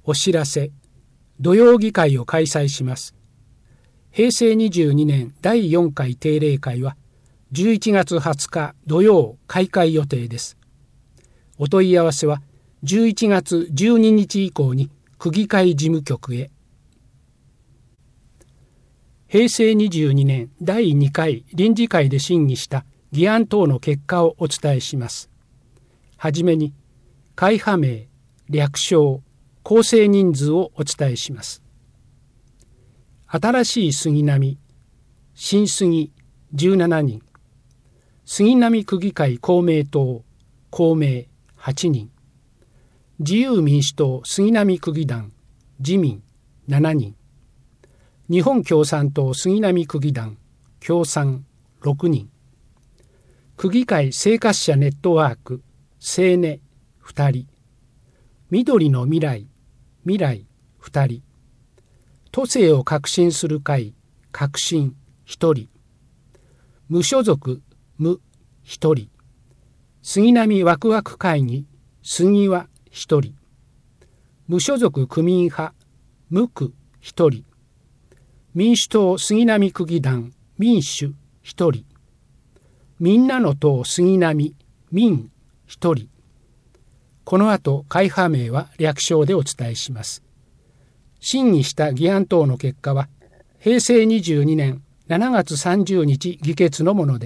お知らせ、土曜議会を開催します。平成22年第4回定例会は11月20日土曜開会予定です。お問い合わせは11月12日以降に区議会事務局へ。平成22年第2回臨時会で審議した議案等の結果をお伝えします。はじめに、会派名、略称、構成人数をお伝えします。新しい杉並、新杉17人、杉並区議会公明党、公明8人、自由民主党杉並区議団、自民7人、日本共産党杉並区議団、共産6人、区議会生活者ネットワーク、青年2人、緑の未来、未来2人、都政を革新する会、革新1人、無所属、無1人、杉並ワクワク会議、杉は1人、無所属区民派、無区1人、民主党杉並区議団、民主1人、みんなの党杉並、民1人。この後、会派名は略称でお伝えします。審議した議案等の結果は、平成22年7月30日議決のものです。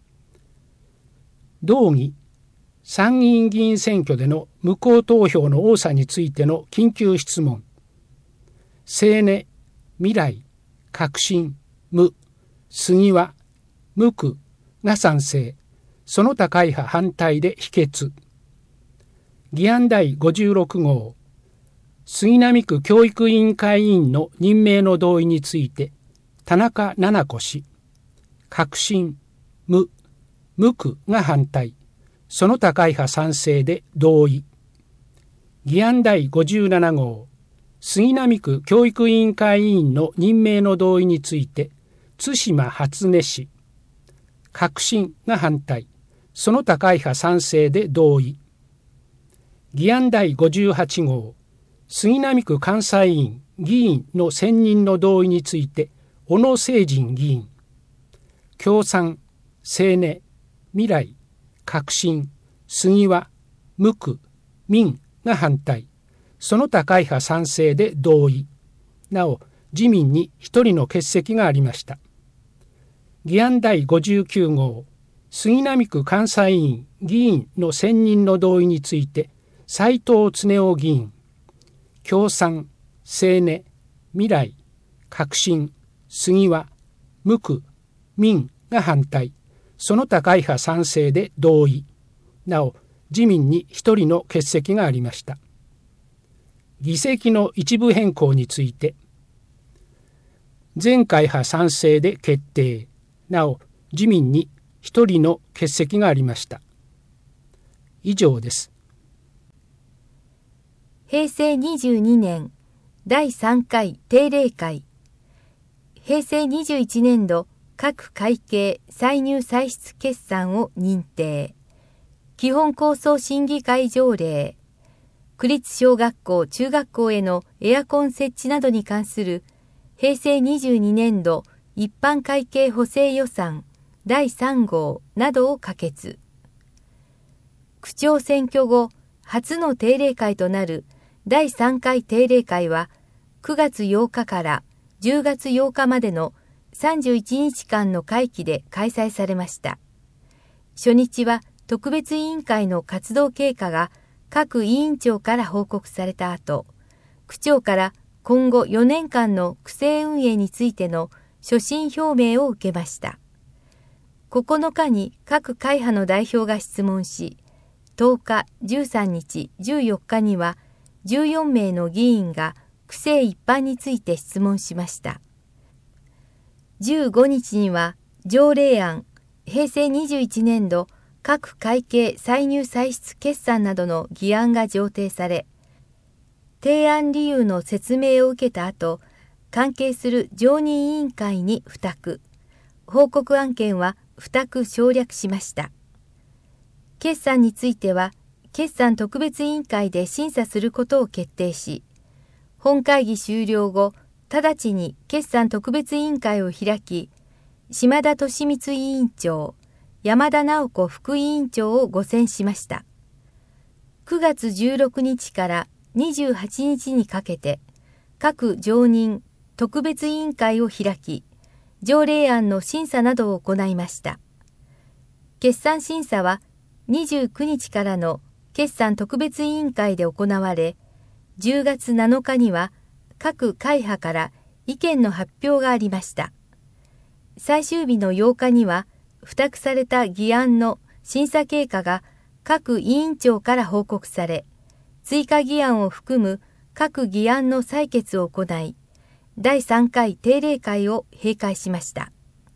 同議、参議院議員選挙での無効投票の多さについての緊急質問。青年、未来、革新、無、杉は、無区が賛成、その他会派反対で否決。議案第56号、杉並区教育委員会委員の任命の同意について、田中菜々子氏、革新、無、無区が反対、その他会派賛成で同意。議案第57号、杉並区教育委員会委員の任命の同意について、津島初音氏、革新が反対、その他会派賛成で同意。議案第58号、杉並区監査委員議員の選任の同意について、小野誠人議員、共産、青年、未来、革新、杉は、無区、民が反対、その他会派賛成で同意。なお、自民に1人の欠席がありました。議案第59号、杉並区監査委員議員の選任の同意について、斉藤恒夫議員、共産、青年、未来、革新、杉は、無区、民が反対、その他会派賛成で同意。なお、自民に1人の欠席がありました。議席の一部変更について、全会派賛成で決定。なお、自民に1人の欠席がありました。以上です。 平成22年第3回定例会、平成21年度各会計歳入歳出決算を認定、基本構想審議会条例、区立小学校・中学校へのエアコン設置などに関する平成22年度一般会計補正予算第3号などを可決。区長選挙後初の定例会となる第3回定例会は9月8日から10月8日までの31日間の会期で開催されました。初日は特別委員会の活動経過が各委員長から報告された後、区長から今後4年間の区政運営についての所信表明を受けました。9日に各会派の代表が質問し、10日、13日、14日には14名の議員が区政一般について質問しました。15日には条例案、平成21年度各会計歳入歳出決算などの議案が上呈され、提案理由の説明を受けた後、関係する常任委員会に付託、報告案件は付託省略しました。決算については、決算特別委員会で審査することを決定し、 本会議終了後、直ちに決算特別委員会を開き、島田利光委員長、山田直子副委員長をご選しました。9月16日から28日にかけて、各常任特別委員会を開き、条例案の審査などを行いました。決算審査は29日からの決算特別委員会で行われ、10月7日には各会派から意見の発表がありました。最終日の8日には、付託された議案の審査経過が各委員長から報告され、追加議案を含む各議案の採決を行い、第3回定例会を閉会しました。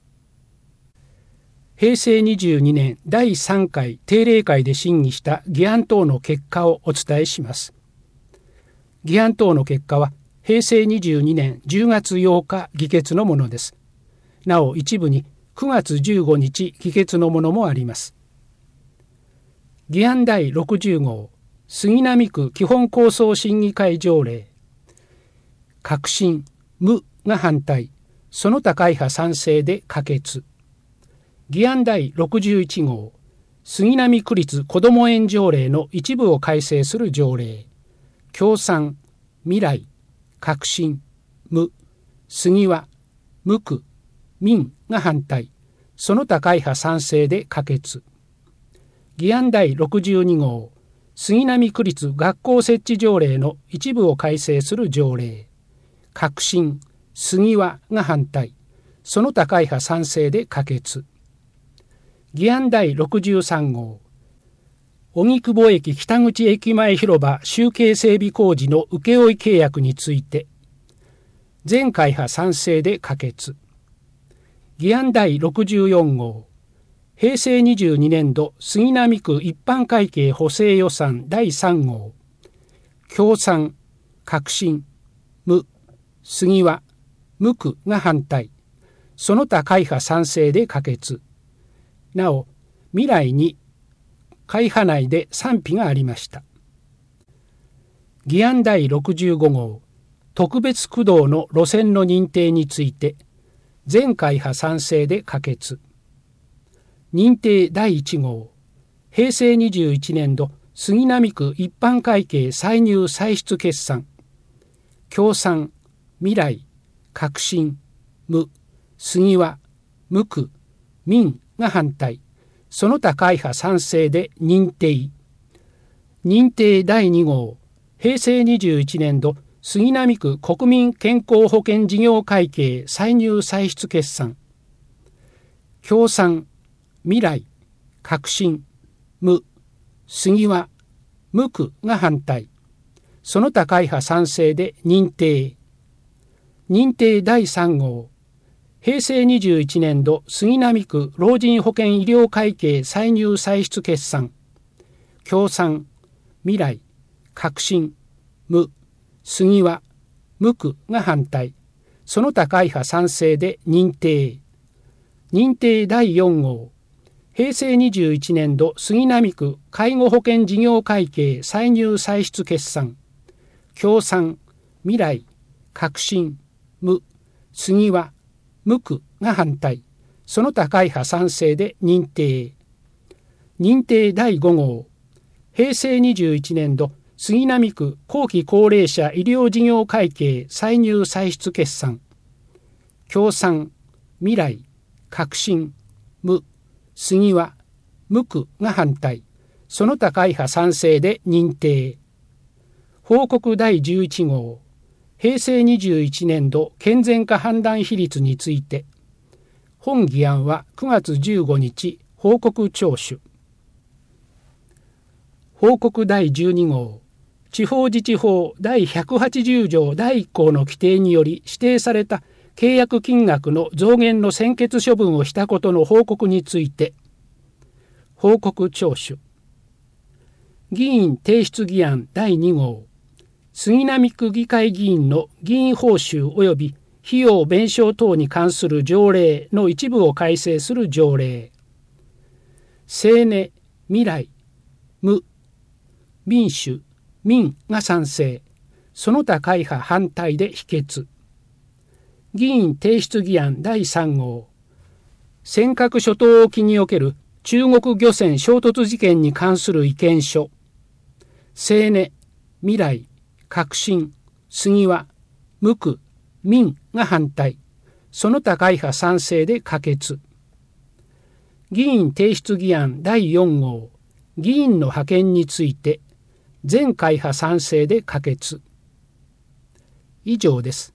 平成22年第3回定例会で審議した議案等の結果をお伝えします。議案等の結果は平成22年10月8日議決のものです。なお一部に9月15日議決のものもあります。議案第60号杉並区基本構想審議会条例、革新無が反対、その他会派賛成で可決。議案第61号杉並区立こども園条例の一部を改正する条例、共産、未来、革新、無、杉は、無区、民が反対、その他会派賛成で可決。議案第62号杉並区立学校設置条例の一部を改正する条例、革新、杉はが反対、その他会派賛成で可決。議案第63号荻窪駅北口駅前広場集計整備工事の請負契約について全会派賛成で可決。議案第64号平成22年度杉並区一般会計補正予算第3号共産、革新、無、杉は、無区が反対、その他会派賛成で可決。なお未来に会派内で賛否がありました。議案第65号特別区道の路線の認定について全会派賛成で可決。認定第1号平成21年度杉並区一般会計歳入歳出決算共産、未来、革新、無、杉は、無区、民が反対、その他会派賛成で認定。認定第2号平成21年度杉並区国民健康保険事業会計歳入歳出決算共産、未来、革新、無、杉は、無区が反対、その他会派賛成で認定。認定第3号平成21年度杉並区老人保険医療会計歳入歳出決算共産、未来、革新、無、杉は、無区が反対、その他会派賛成で認定。認定第4号平成21年度杉並区介護保険事業会計歳入歳出決算共産、未来、革新、無、杉は、無区が反対、その他会派賛成で認定。認定第5号平成21年度杉並区後期高齢者医療事業会計歳入歳出決算共産、未来、革新、無、杉は、無区が反対、その他会派賛成で認定。報告第11号平成21年度健全化判断比率について本議案は9月15日報告聴取。報告第12号地方自治法第180条第1項の規定により指定された契約金額の増減の専決処分をしたことの報告について報告聴取。議員提出議案第2号杉並区議会議員の議員報酬及び費用弁償等に関する条例の一部を改正する条例青年、未来、無、民主、民が賛成、 その他会派反対で否決。議員提出議案第3号。尖閣諸島沖における中国漁船衝突事件に関する意見書。青根、未来、革新、杉和、無垢、民が反対。その他会派賛成で可決。議員提出議案第4号。議員の派遣について全会派賛成で可決。以上です。